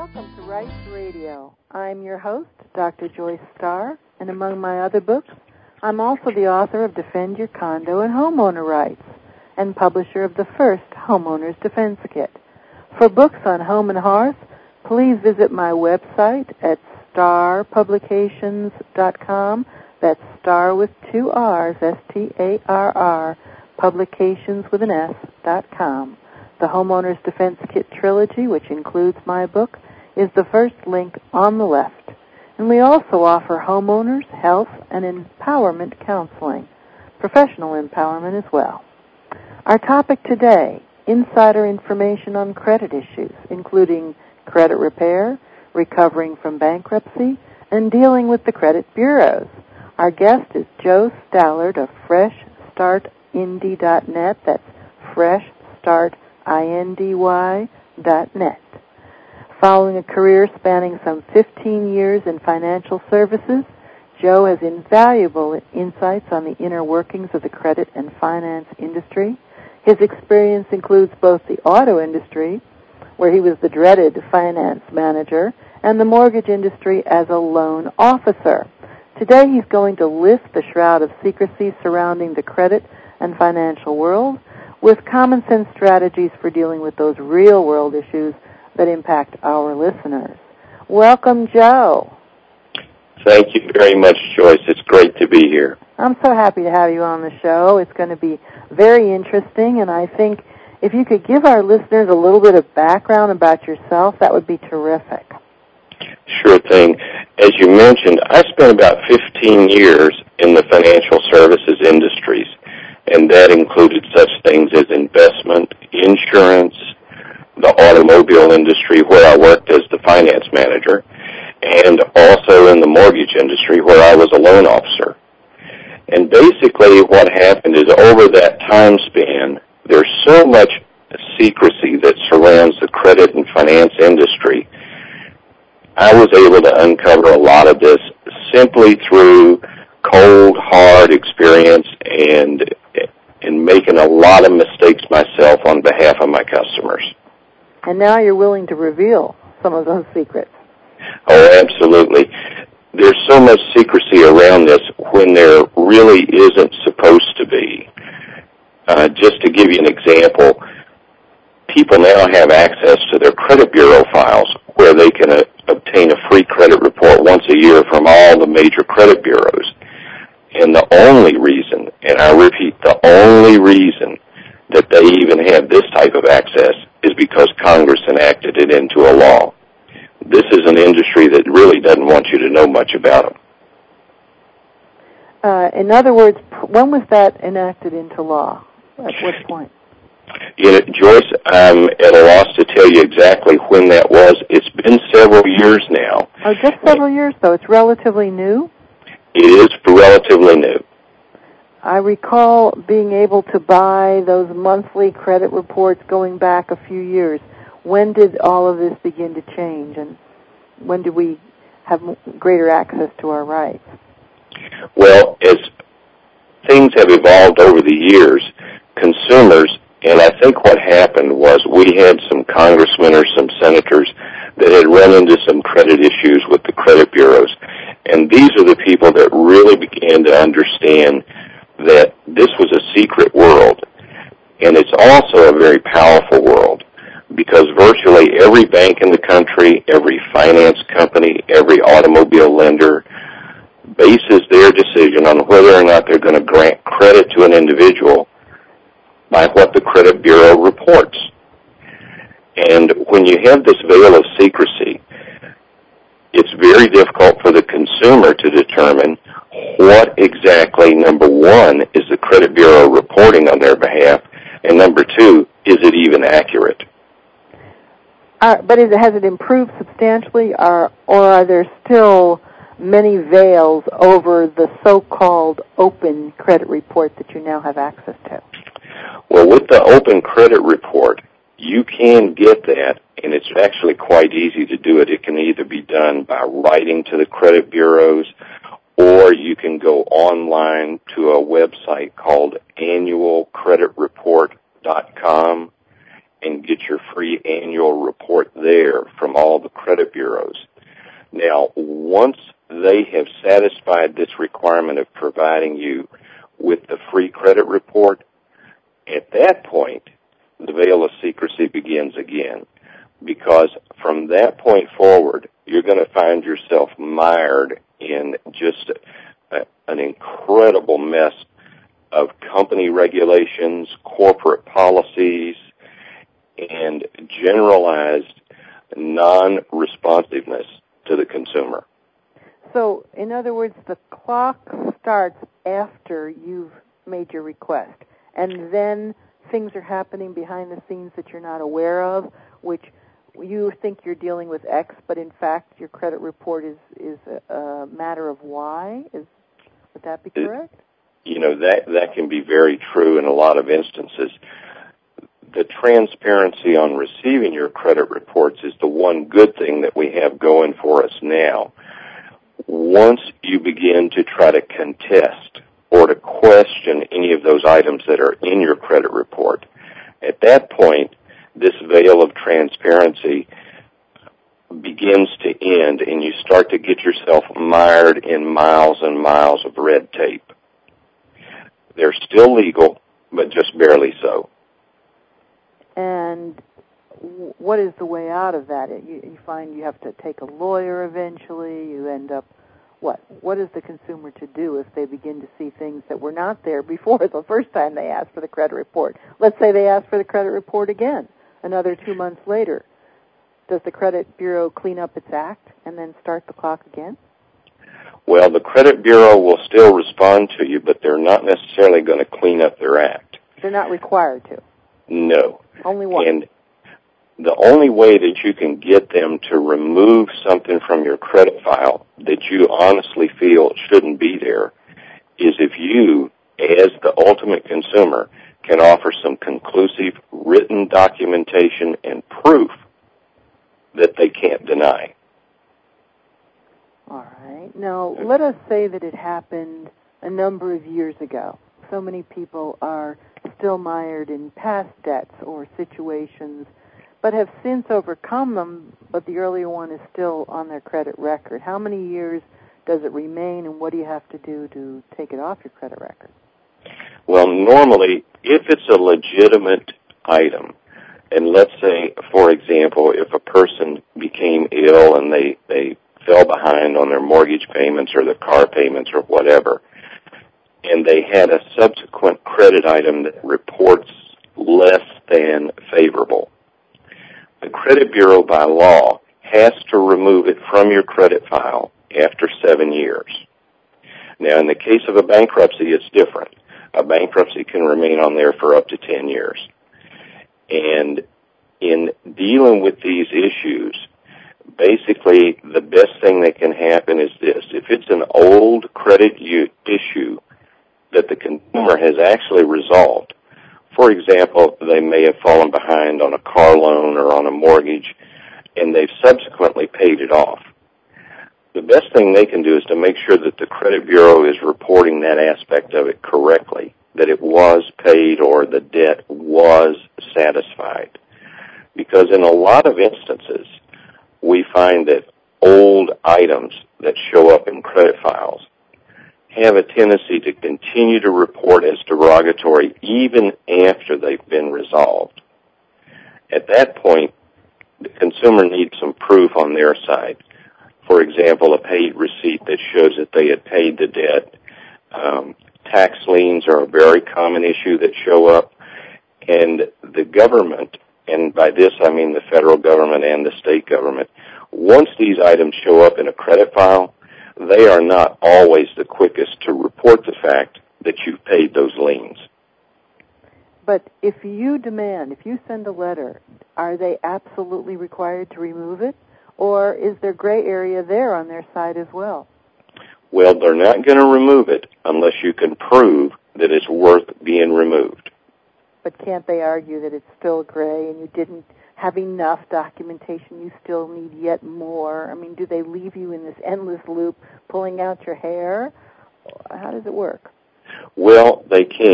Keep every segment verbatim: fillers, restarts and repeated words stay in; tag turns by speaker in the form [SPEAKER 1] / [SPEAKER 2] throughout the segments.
[SPEAKER 1] Welcome to Rights Radio. I'm your host, Doctor Joyce Starr, and among my other books, I'm also the author of Defend Your Condo and Homeowner Rights and publisher of the first Homeowners Defense Kit. For books on home and hearth, please visit my website at star publications dot com. That's star with two R's, S T A R R, publications with an S, dot com. The Homeowners Defense Kit trilogy, which includes my book, is the first link on the left. And we also offer homeowners, health, and empowerment counseling, professional empowerment as well. Our topic today, insider information on credit issues, including credit repair, recovering from bankruptcy, and dealing with the credit bureaus. Our guest is Joe Stallard of fresh start indy dot net. That's fresh start indy dot net. Following a career spanning some fifteen years in financial services, Joe has invaluable insights on the inner workings of the credit and finance industry. His experience includes both the auto industry, where he was the dreaded finance manager, and the mortgage industry as a loan officer. Today he's going to lift the shroud of secrecy surrounding the credit and financial world with common sense strategies for dealing with those real-world issues that impact our listeners. Welcome, Joe.
[SPEAKER 2] Thank you very much, Joyce. It's great to be here.
[SPEAKER 1] I'm so happy to have you on the show. It's going to be very interesting, and I think if you could give our listeners a little bit of background about yourself, that would be terrific.
[SPEAKER 2] Sure thing. As you mentioned, I spent about fifteen years in the financial services industries, and that included such things as investment, insurance, the automobile industry, where I worked as the finance manager, and also in the mortgage industry, where I was a loan officer. And basically what happened is over that time span, there's so much secrecy that surrounds the credit and finance industry. I was able to uncover a lot of this simply through cold, hard experience and, and making a lot of mistakes myself on behalf of my customers.
[SPEAKER 1] And now you're willing to reveal some of those secrets.
[SPEAKER 2] Oh, absolutely. There's so much secrecy around this when there really isn't supposed to be. Uh, just to give you an example, people now have access to their credit bureau files where they can uh, obtain a free credit report once a year from all the major credit bureaus. And the only reason, and I repeat, the only reason that they even have this type of access is because Congress enacted it into a law. This is an industry that really doesn't want you to know much about them.
[SPEAKER 1] Uh, in other words, when was that enacted into law? At what point?
[SPEAKER 2] You know, Joyce, I'm at a loss to tell you exactly when that was. It's been several years now.
[SPEAKER 1] Oh, just several years, though. It's relatively new?
[SPEAKER 2] It is relatively new.
[SPEAKER 1] I recall being able to buy those monthly credit reports going back a few years. When did all of this begin to change, and when did we have greater access to our rights?
[SPEAKER 2] Well, as things have evolved over the years, consumers, and I think what happened was we had some congressmen or some senators that had run into some credit issues with the credit bureaus, and these are the people that really began to understand that this was a secret world, and it's also a very powerful world because virtually every bank in the country, every finance company, every automobile lender bases their decision on whether or not they're going to grant credit to an individual by what the credit bureau reports. And when you have this veil of secrecy, it's very difficult for the consumer to determine what exactly, number one, is the credit bureau reporting on their behalf, and number two, is it even accurate?
[SPEAKER 1] Uh, but is it, has it improved substantially, or, or are there still many veils over the so-called open credit report that you now have access to?
[SPEAKER 2] Well, with the open credit report, you can get that, and it's actually quite easy to do it. It can either be done by writing to the credit bureaus, or you can go online to a website called annual credit report dot com, and get your free annual report there from all the credit bureaus. Now, once they have satisfied this requirement of providing you with the free credit report, at that point, the veil of secrecy begins again, because from that point forward, you're going to find yourself mired in just a, an incredible mess of company regulations, corporate policies, and generalized non-responsiveness to the consumer.
[SPEAKER 1] So, in other words, the clock starts after you've made your request, and then things are happening behind the scenes that you're not aware of, which you think you're dealing with X, but in fact your credit report is, is a, a matter of Y? Is, would that be correct?
[SPEAKER 2] You know, that, that can be very true in a lot of instances. The transparency on receiving your credit reports is the one good thing that we have going for us now. Once you begin to try to contest or to question any of those items that are in your credit report, at that point, this veil of transparency begins to end, and you start to get yourself mired in miles and miles of red tape. They're still legal, but just barely so.
[SPEAKER 1] And what is the way out of that? You, you find you have to take a lawyer eventually. You end up, what? What is the consumer to do if they begin to see things that were not there before the first time they asked for the credit report? Let's say they ask for the credit report again another two months later. Does the credit bureau clean up its act and then start the clock again?
[SPEAKER 2] Well, the credit bureau will still respond to you, but they're not necessarily going to clean up their act.
[SPEAKER 1] They're not required to?
[SPEAKER 2] No.
[SPEAKER 1] Only one?
[SPEAKER 2] And the only way that you can get them to remove something from your credit file that you honestly feel shouldn't be there is if you, as the ultimate consumer, can offer some conclusive written documentation and proof that they can't deny.
[SPEAKER 1] All right. Now, let us say that it happened a number of years ago. So many people are still mired in past debts or situations, but have since overcome them, but the earlier one is still on their credit record. How many years does it remain, and what do you have to do to take it off your credit record?
[SPEAKER 2] Well, normally, if it's a legitimate item, and let's say, for example, if a person became ill and they, they fell behind on their mortgage payments or their car payments or whatever, and they had a subsequent credit item that reports less than favorable, the credit bureau by law has to remove it from your credit file after seven years. Now, in the case of a bankruptcy, it's different. A bankruptcy can remain on there for up to ten years. And in dealing with these issues, basically the best thing that can happen is this. If it's an old credit u- issue that the consumer has actually resolved, for example, they may have fallen behind on a car loan or on a mortgage, and they've subsequently paid it off. The best thing they can do is to make sure that the credit bureau is reporting that aspect of it correctly, that it was paid or the debt was satisfied. Because in a lot of instances, we find that old items that show up in credit files have a tendency to continue to report as derogatory even after they've been resolved. At that point, the consumer needs some proof on their side. For example, a paid receipt that shows that they had paid the debt. Um, tax liens are a very common issue that show up. And the government, and by this I mean the federal government and the state government, once these items show up in a credit file, they are not always the quickest to report the fact that you've paid those liens.
[SPEAKER 1] But if you demand, if you send a letter, are they absolutely required to remove it? Or is there gray area there on their side as well?
[SPEAKER 2] Well, they're not going to remove it unless you can prove that it's worth being removed.
[SPEAKER 1] But can't they argue that it's still gray and you didn't have enough documentation, you still need yet more? I mean, do they leave you in this endless loop pulling out your hair? How does it work?
[SPEAKER 2] Well, they can.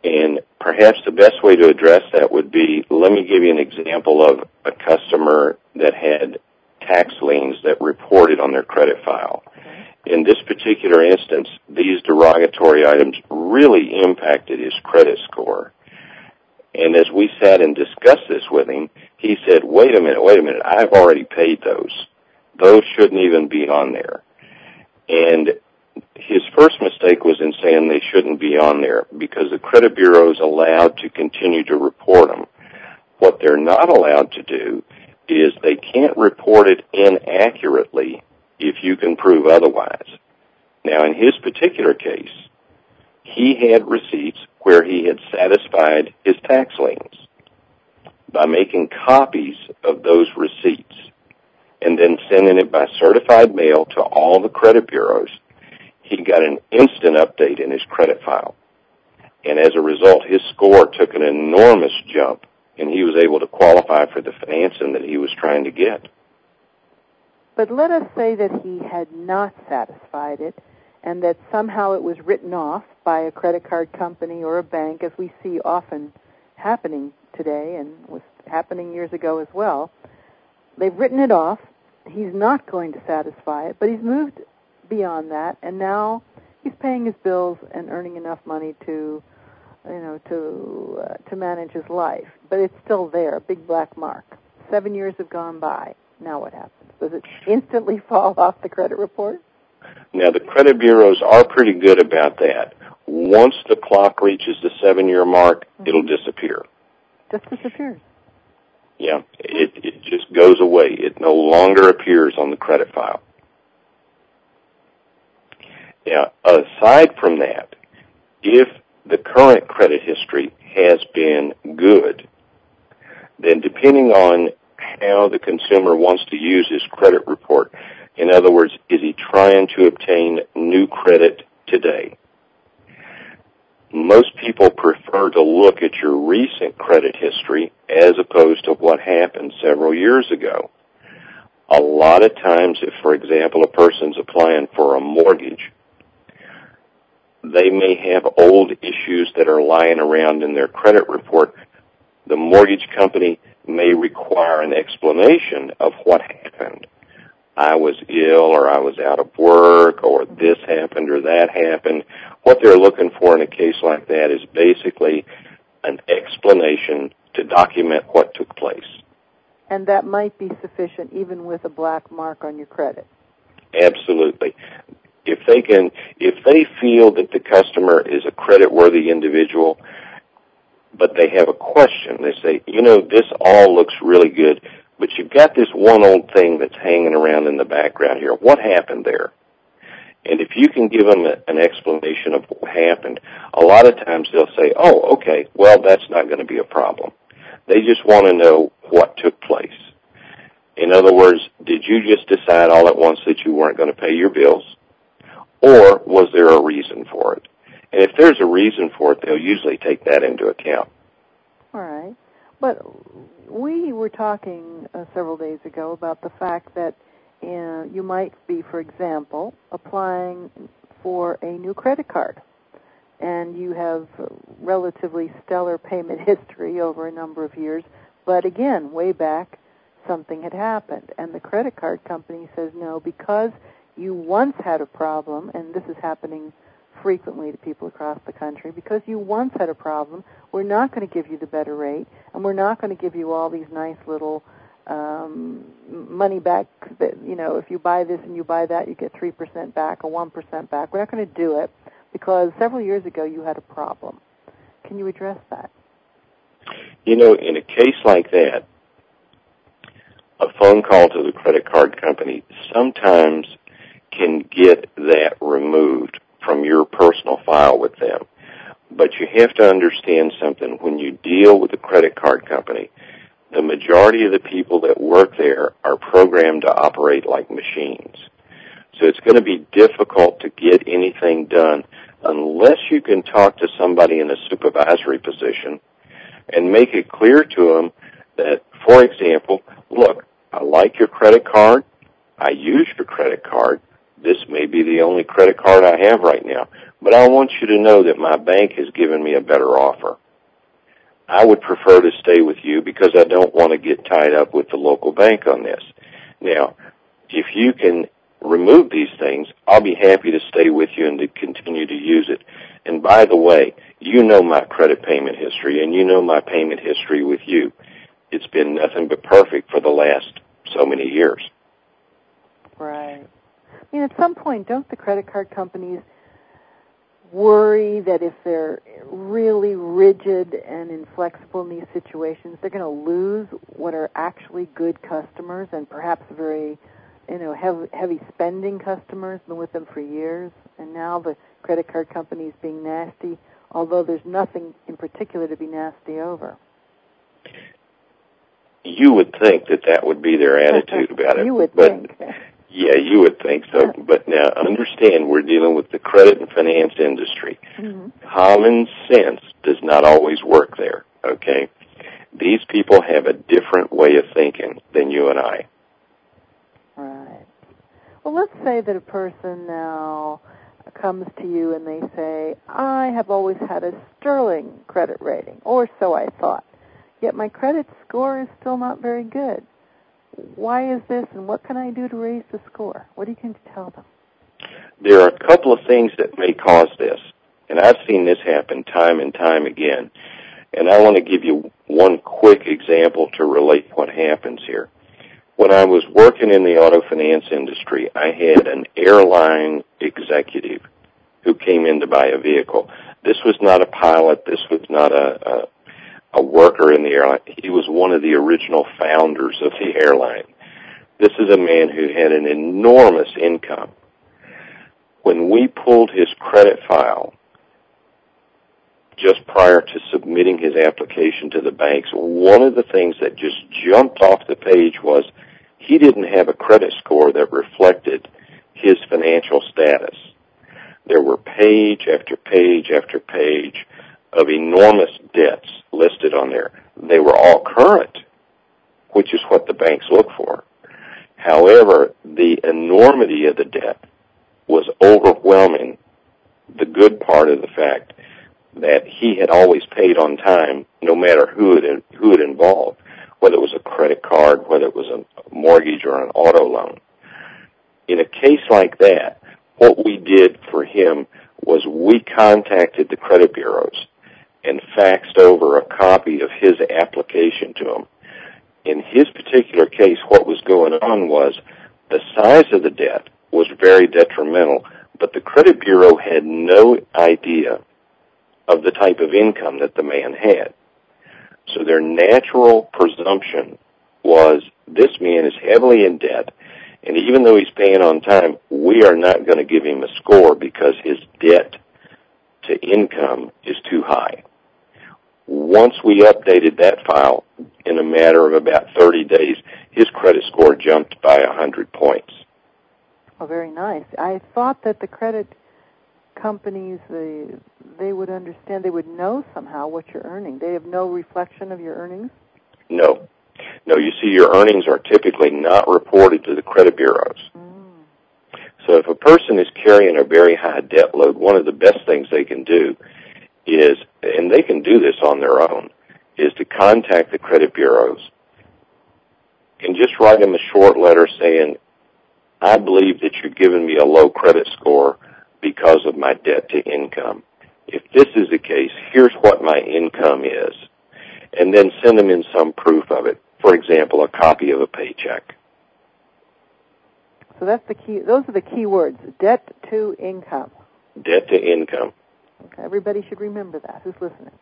[SPEAKER 2] And perhaps the best way to address that would be, let me give you an example of a customer that had tax liens that reported on their credit file. In this particular instance, these derogatory items really impacted his credit score. And as we sat and discussed this with him, he said, wait a minute, wait a minute, I've already paid those. Those shouldn't even be on there. And his first mistake was in saying they shouldn't be on there because the credit bureau is allowed to continue to report them. What they're not allowed to do is they can't report it inaccurately if you can prove otherwise. Now, in his particular case, he had receipts where he had satisfied his tax liens by making copies of those receipts and then sending it by certified mail to all the credit bureaus. He got an instant update in his credit file. And as a result, his score took an enormous jump, and he was able to qualify for the financing that he was trying to get.
[SPEAKER 1] But let us say that he had not satisfied it and that somehow it was written off by a credit card company or a bank, as we see often happening today and was happening years ago as well. They've written it off. He's not going to satisfy it, but he's moved beyond that, and now he's paying his bills and earning enough money to, you know, to uh, to manage his life. But it's still there, a big black mark. Seven years have gone by. Now what happens? Does it instantly fall off the credit report?
[SPEAKER 2] Now, the credit bureaus are pretty good about that. Once the clock reaches the seven-year mark, mm-hmm. it'll disappear.
[SPEAKER 1] Just disappears.
[SPEAKER 2] Yeah, it, it just goes away. It no longer appears on the credit file. Now, aside from that, if the current credit history has been good, then depending on how the consumer wants to use his credit report, in other words, is he trying to obtain new credit today? Most people prefer to look at your recent credit history as opposed to what happened several years ago. A lot of times, if, for example, a person's applying for a mortgage, they may have old issues that are lying around in their credit report. The mortgage company may require an explanation of what happened. I was ill, or I was out of work, or this happened, or that happened. What they're looking for in a case like that is basically an explanation to document what took place.
[SPEAKER 1] And that might be sufficient even with a black mark on your credit.
[SPEAKER 2] Absolutely. If they can, if they feel that the customer is a credit-worthy individual, but they have a question, they say, you know, this all looks really good, but you've got this one old thing that's hanging around in the background here. What happened there? And if you can give them a, an explanation of what happened, a lot of times they'll say, oh, okay, well, that's not going to be a problem. They just want to know what took place. In other words, did you just decide all at once that you weren't going to pay your bills? Or was there a reason for it? And if there's a reason for it, they'll usually take that into account.
[SPEAKER 1] All right. But we were talking uh, several days ago about the fact that uh, you might be, for example, applying for a new credit card, and you have relatively stellar payment history over a number of years, but again, way back, something had happened, and the credit card company says, no, because you once had a problem, and this is happening frequently to people across the country, because you once had a problem, we're not going to give you the better rate, and we're not going to give you all these nice little um, money back that, you know, if you buy this and you buy that, you get three percent back or one percent back. We're not going to do it because several years ago you had a problem. Can you address that?
[SPEAKER 2] You know, in a case like that, a phone call to the credit card company sometimes can get that removed from your personal file with them. But you have to understand something. When you deal with a credit card company, the majority of the people that work there are programmed to operate like machines. So it's going to be difficult to get anything done unless you can talk to somebody in a supervisory position and make it clear to them that, for example, look, I like your credit card, I use your credit card, this may be the only credit card I have right now, but I want you to know that my bank has given me a better offer. I would prefer to stay with you because I don't want to get tied up with the local bank on this. Now, if you can remove these things, I'll be happy to stay with you and to continue to use it. And by the way, you know my credit payment history, and you know my payment history with you. It's been nothing but perfect for the last so many years.
[SPEAKER 1] Right. I mean, at some point, don't the credit card companies worry that if they're really rigid and inflexible in these situations, they're going to lose what are actually good customers and perhaps very, you know, heavy, heavy spending customers, been with them for years, and now the credit card companies being nasty, although there's nothing in particular to be nasty over.
[SPEAKER 2] You would think that that would be their attitude about it.
[SPEAKER 1] You would
[SPEAKER 2] but
[SPEAKER 1] think.
[SPEAKER 2] Yeah, you would think so. But now, understand, we're dealing with the credit and finance industry. Mm-hmm. Common sense does not always work there, okay? These people have a different way of thinking than you and I.
[SPEAKER 1] Right. Well, let's say that a person now comes to you and they say, I have always had a sterling credit rating, or so I thought, yet my credit score is still not very good. Why is this, and what can I do to raise the score? What do you can tell them?
[SPEAKER 2] There are a couple of things that may cause this, and I've seen this happen time and time again. And I want to give you one quick example to relate what happens here. When I was working in the auto finance industry, I had an airline executive who came in to buy a vehicle. This was not a pilot. This was not a, a a worker in the airline. He was one of the original founders of the airline. This is a man who had an enormous income. When we pulled his credit file just prior to submitting his application to the banks, one of the things that just jumped off the page was he didn't have a credit score that reflected his financial status. There were page after page after page of enormous debts listed on there. They were all current, which is what the banks look for. However, the enormity of the debt was overwhelming the good part of the fact that he had always paid on time, no matter who it, who it involved, whether it was a credit card, whether it was a mortgage or an auto loan. In a case like that, what we did for him was we contacted the credit bureaus and faxed over a copy of his application to him. In his particular case, what was going on was the size of the debt was very detrimental, but the credit bureau had no idea of the type of income that the man had. So their natural presumption was this man is heavily in debt, and even though he's paying on time, we are not going to give him a score because his debt to income is too high. Once we updated that file, in a matter of about thirty days, his credit score jumped by one hundred points.
[SPEAKER 1] Oh, very nice. I thought that the credit companies, they, they would understand, they would know somehow what you're earning. They have no reflection of your earnings?
[SPEAKER 2] No. No, you see, your earnings are typically not reported to the credit bureaus. Mm. So if a person is carrying a very high debt load, one of the best things they can do is, and they can do this on their own, is to contact the credit bureaus and just write them a short letter saying, I believe that you're giving me a low credit score because of my debt to income. If this is the case, here's what my income is. And then send them in some proof of it. For example, a copy of a paycheck.
[SPEAKER 1] So that's the key. Those are the key words, debt to income.
[SPEAKER 2] Debt to income.
[SPEAKER 1] Okay, everybody should remember that, who's listening.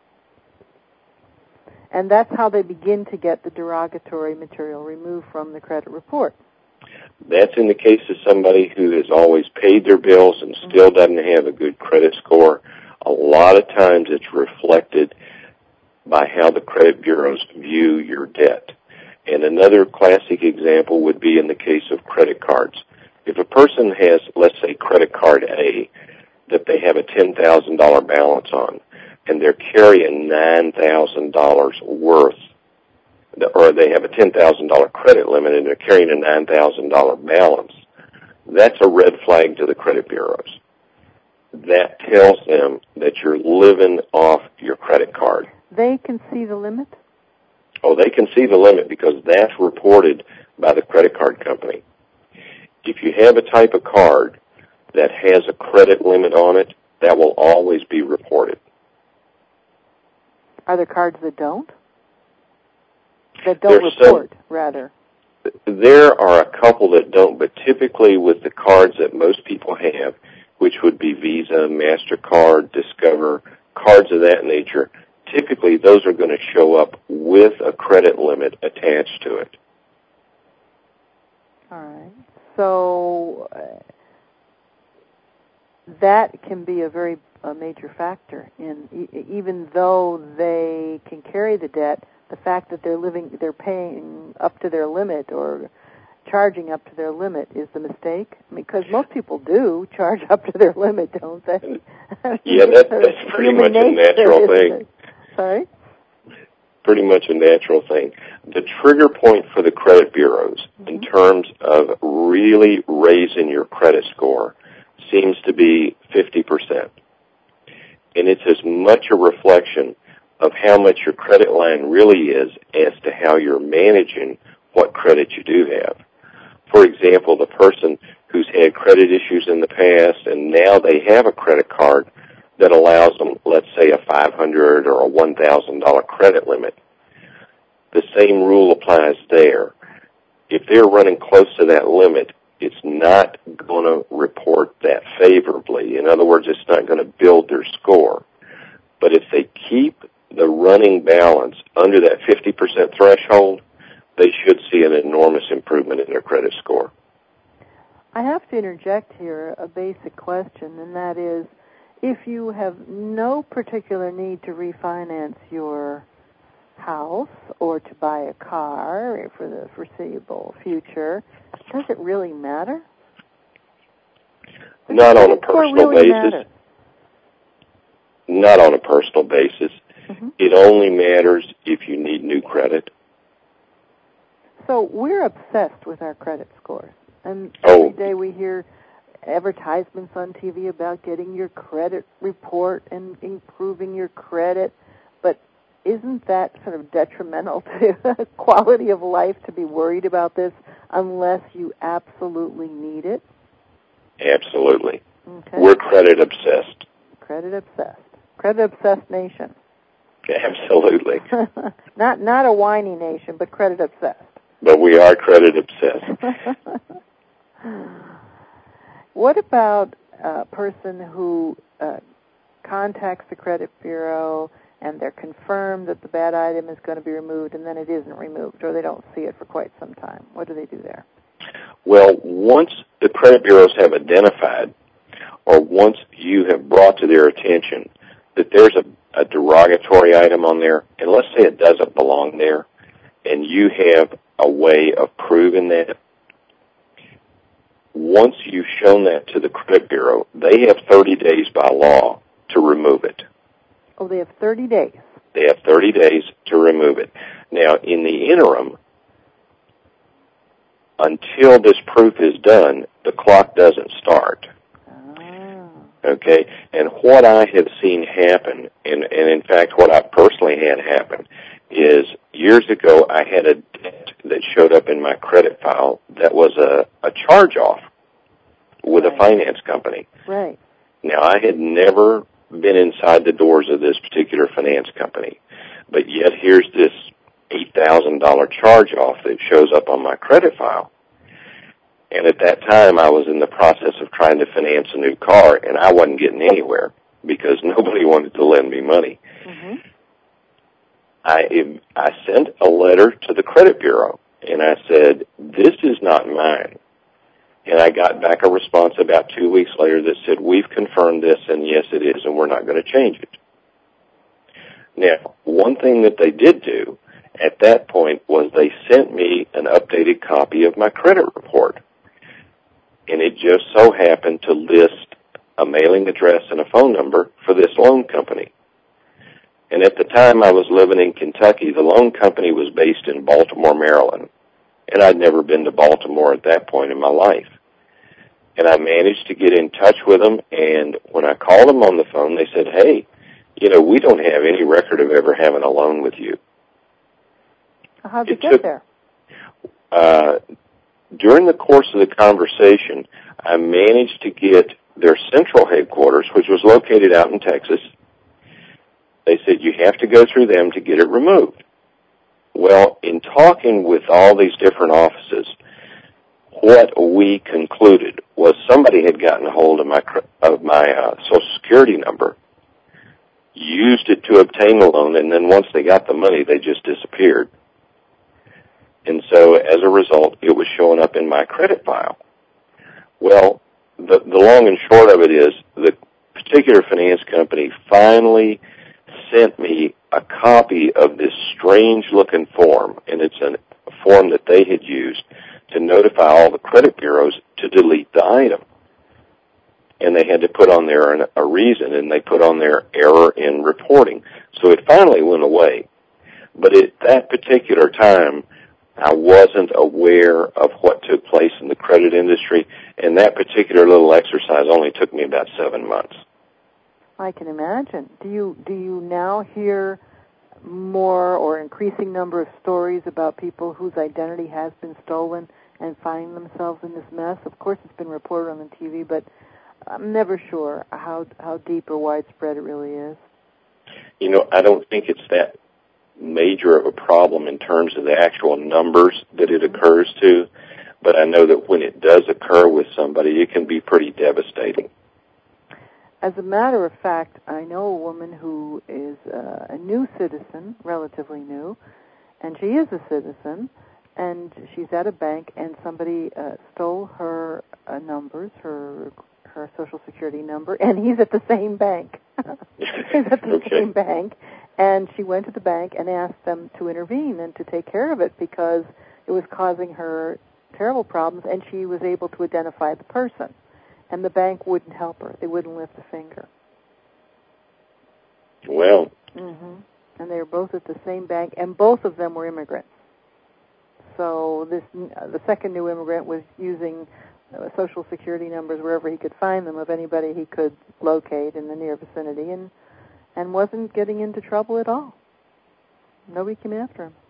[SPEAKER 1] And that's how they begin to get the derogatory material removed from the credit report.
[SPEAKER 2] That's in the case of somebody who has always paid their bills and still mm-hmm. doesn't have a good credit score. A lot of times it's reflected by how the credit bureaus view your debt. And another classic example would be in the case of credit cards. If a person has, let's say, credit card A, that they have a ten thousand dollars balance on, and they're carrying nine thousand dollars worth, or they have a ten thousand dollars credit limit and they're carrying a nine thousand dollars balance, that's a red flag to the credit bureaus. That tells them that you're living off your credit card.
[SPEAKER 1] They can see the limit?
[SPEAKER 2] Oh, they can see the limit because that's reported by the credit card company. If you have a type of card that has a credit limit on it, that will always be reported.
[SPEAKER 1] Are there cards that don't? That don't There's report, some, rather?
[SPEAKER 2] There are a couple that don't, but typically with the cards that most people have, which would be Visa, MasterCard, Discover, cards of that nature, typically those are going to show up with a credit limit attached to it.
[SPEAKER 1] All right. So uh, that can be a very a major factor in e- even though they can carry the debt, the fact that they're living, they're paying up to their limit or charging up to their limit is the mistake. I mean, because most people do charge up to their limit, don't they?
[SPEAKER 2] Yeah, that, that's pretty much a natural thing.
[SPEAKER 1] Sorry?
[SPEAKER 2] Pretty much a natural thing. The trigger point for the credit bureaus mm-hmm. in terms of really raising your credit score seems to be fifty percent. And it's as much a reflection of how much your credit line really is as to how you're managing what credit you do have. For example, the person who's had credit issues in the past and now they have a credit card that allows them, let's say, a five hundred dollars or a one thousand dollars credit limit. The same rule applies there. If they're running close to that limit, it's not going to report that favorably. In other words, it's not going to build their score. But if they keep the running balance under that fifty percent threshold, they should see an enormous improvement in their credit score.
[SPEAKER 1] I have to interject here a basic question, and that is, if you have no particular need to refinance your house or to buy a car for the foreseeable future, does it really matter? Does
[SPEAKER 2] Not on a personal
[SPEAKER 1] really
[SPEAKER 2] basis.
[SPEAKER 1] Matter?
[SPEAKER 2] Not on a personal basis. Mm-hmm. It only matters if you need new credit.
[SPEAKER 1] So we're obsessed with our credit scores. And
[SPEAKER 2] oh.
[SPEAKER 1] every day we hear advertisements on T V about getting your credit report and improving your credit. But isn't that sort of detrimental to quality of life to be worried about this unless you absolutely need it?
[SPEAKER 2] Absolutely.
[SPEAKER 1] Okay.
[SPEAKER 2] We're credit obsessed.
[SPEAKER 1] Credit obsessed. Credit obsessed nation.
[SPEAKER 2] Absolutely.
[SPEAKER 1] not not a whiny nation, but credit obsessed.
[SPEAKER 2] But we are credit obsessed.
[SPEAKER 1] What about a person who uh, contacts the credit bureau and they're confirmed that the bad item is going to be removed and then it isn't removed, or they don't see it for quite some time? What do they do there?
[SPEAKER 2] Well, once the credit bureaus have identified, or once you have brought to their attention that there's a, a derogatory item on there, and let's say it doesn't belong there, and you have a way of proving that, once you've shown that to the credit bureau, they have thirty days by law to remove it.
[SPEAKER 1] Oh, they have thirty days.
[SPEAKER 2] They have thirty days to remove it. Now, in the interim, until this proof is done, the clock doesn't start.
[SPEAKER 1] Oh.
[SPEAKER 2] Okay? And what I have seen happen, and, and in fact what I personally had happen, is years ago I had a debt that showed up in my credit file that was a, a charge-off with right. a finance company.
[SPEAKER 1] Right.
[SPEAKER 2] Now, I had never been inside the doors of this particular finance company, but yet here's this eight thousand dollars charge-off that shows up on my credit file. And at that time, I was in the process of trying to finance a new car, and I wasn't getting anywhere because nobody wanted to lend me money.
[SPEAKER 1] Mm-hmm.
[SPEAKER 2] I, I sent a letter to the credit bureau, and I said, this is not mine. And I got back a response about two weeks later that said, we've confirmed this, and yes, it is, and we're not going to change it. Now, one thing that they did do at that point was they sent me an updated copy of my credit report. And it just so happened to list a mailing address and a phone number for this loan company. And at the time I was living in Kentucky, the loan company was based in Baltimore, Maryland. And I'd never been to Baltimore at that point in my life. And I managed to get in touch with them, and when I called them on the phone, they said, hey, you know, we don't have any record of ever having a loan with you.
[SPEAKER 1] How'd you
[SPEAKER 2] it
[SPEAKER 1] get
[SPEAKER 2] took,
[SPEAKER 1] there?
[SPEAKER 2] Uh, during the course of the conversation, I managed to get their central headquarters, which was located out in Texas. They said, you have to go through them to get it removed. Well, in talking with all these different offices, what we concluded was somebody had gotten a hold of my of my uh, Social Security number, used it to obtain the loan, and then once they got the money, they just disappeared. And so, as a result, it was showing up in my credit file. Well, the, the long and short of it is the particular finance company finally sent me a copy of this strange-looking form, and it's an, a form that they had used to notify all the credit bureaus to delete the item. And they had to put on there an, a reason, and they put on their error in reporting. So it finally went away. But at that particular time, I wasn't aware of what took place in the credit industry, and that particular little exercise only took me about seven months.
[SPEAKER 1] I can imagine. Do you do you now hear more or increasing number of stories about people whose identity has been stolen and finding themselves in this mess? Of course, it's been reported on the T V, but I'm never sure how how deep or widespread it really is.
[SPEAKER 2] You know, I don't think it's that major of a problem in terms of the actual numbers that it occurs to, but I know that when it does occur with somebody, it can be pretty devastating.
[SPEAKER 1] As a matter of fact, I know a woman who is uh, a new citizen, relatively new, and she is a citizen, and she's at a bank, and somebody uh, stole her uh, numbers, her her Social Security number, and he's at the same bank. He's at the
[SPEAKER 2] okay.
[SPEAKER 1] same bank, and she went to the bank and asked them to intervene and to take care of it because it was causing her terrible problems, and she was able to identify the person. And the bank wouldn't help her. They wouldn't lift a finger.
[SPEAKER 2] Well.
[SPEAKER 1] Mm-hmm. And they were both at the same bank, and both of them were immigrants. So this uh, the second new immigrant was using uh, Social Security numbers wherever he could find them of anybody he could locate in the near vicinity, and, and wasn't getting into trouble at all. Nobody came after him.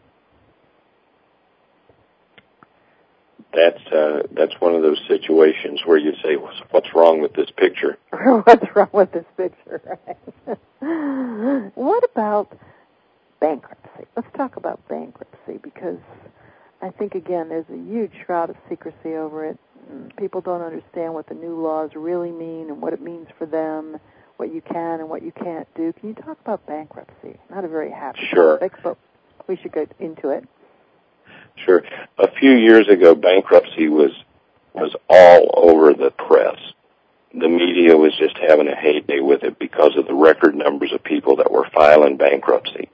[SPEAKER 2] That's uh, that's one of those situations where you say, what's wrong with this picture?
[SPEAKER 1] What's wrong with this picture, right? What about bankruptcy? Let's talk about bankruptcy, because I think, again, there's a huge shroud of secrecy over it. People don't understand what the new laws really mean and what it means for them, what you can and what you can't do. Can you talk about bankruptcy? Not a very happy
[SPEAKER 2] sure.
[SPEAKER 1] topic, but we should get into it.
[SPEAKER 2] Sure. A few years ago, bankruptcy was was all over the press. The media was just having a heyday with it because of the record numbers of people that were filing bankruptcy.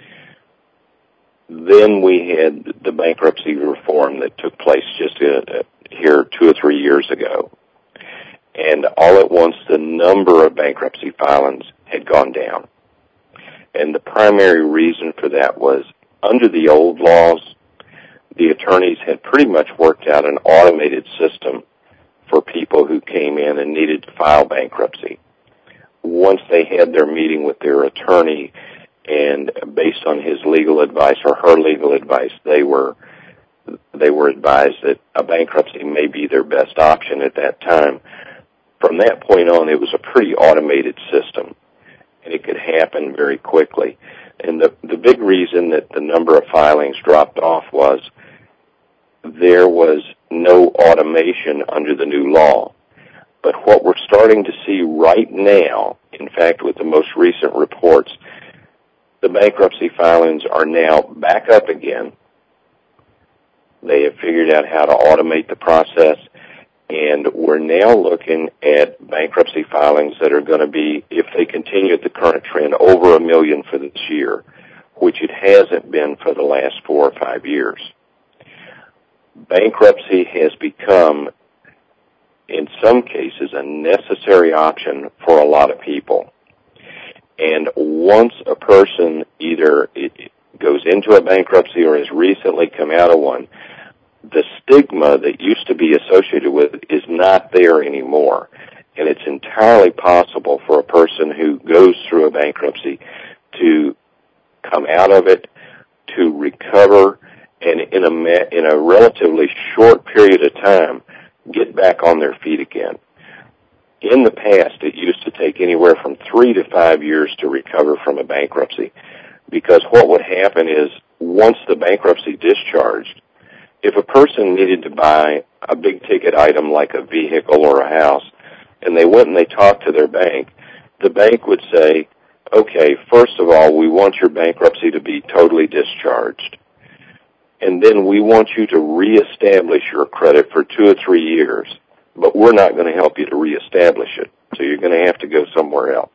[SPEAKER 2] Then we had the bankruptcy reform that took place just uh, here two or three years ago. And all at once, the number of bankruptcy filings had gone down. And the primary reason for that was, under the old laws, the attorneys had pretty much worked out an automated system for people who came in and needed to file bankruptcy. Once they had their meeting with their attorney, and based on his legal advice or her legal advice, they were they were advised that a bankruptcy may be their best option at that time. From that point on, it was a pretty automated system, and it could happen very quickly. And the, the big reason that the number of filings dropped off was there was no automation under the new law. But what we're starting to see right now, in fact, with the most recent reports, the bankruptcy filings are now back up again. They have figured out how to automate the process, and we're now looking at bankruptcy filings that are going to be, if they continue at the current trend, over a million for this year, which it hasn't been for the last four or five years. Bankruptcy has become, in some cases, a necessary option for a lot of people. And once a person either goes into a bankruptcy or has recently come out of one, the stigma that used to be associated with it is not there anymore. And it's entirely possible for a person who goes through a bankruptcy to come out of it, to recover, and in a, in a relatively short period of time, get back on their feet again. In the past, it used to take anywhere from three to five years to recover from a bankruptcy, because what would happen is once the bankruptcy discharged, if a person needed to buy a big-ticket item like a vehicle or a house, and they went and they talked to their bank, the bank would say, okay, first of all, we want your bankruptcy to be totally discharged, and then we want you to reestablish your credit for two or three years, but we're not going to help you to reestablish it, so you're going to have to go somewhere else.